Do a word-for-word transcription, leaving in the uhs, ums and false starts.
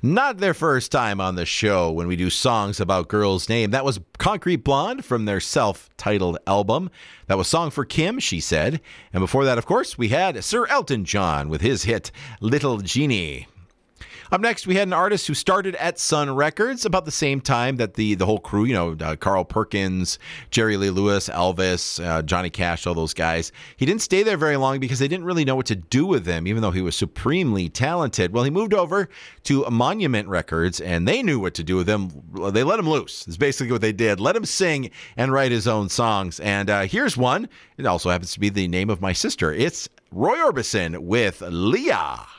Not their first time on the show when we do songs about girls' name. That was Concrete Blonde from their self-titled album. That was Song for Kim, She Said. And before that, of course, we had Sir Elton John with his hit, Little Genie. Up next, we had an artist who started at Sun Records about the same time that the, the whole crew, you know, uh, Carl Perkins, Jerry Lee Lewis, Elvis, uh, Johnny Cash, all those guys. He didn't stay there very long because they didn't really know what to do with him, even though he was supremely talented. Well, he moved over to Monument Records, and they knew what to do with him. They let him loose. That's basically what they did. Let him sing and write his own songs. And uh, here's one. It also happens to be the name of my sister. It's Roy Orbison with Leah.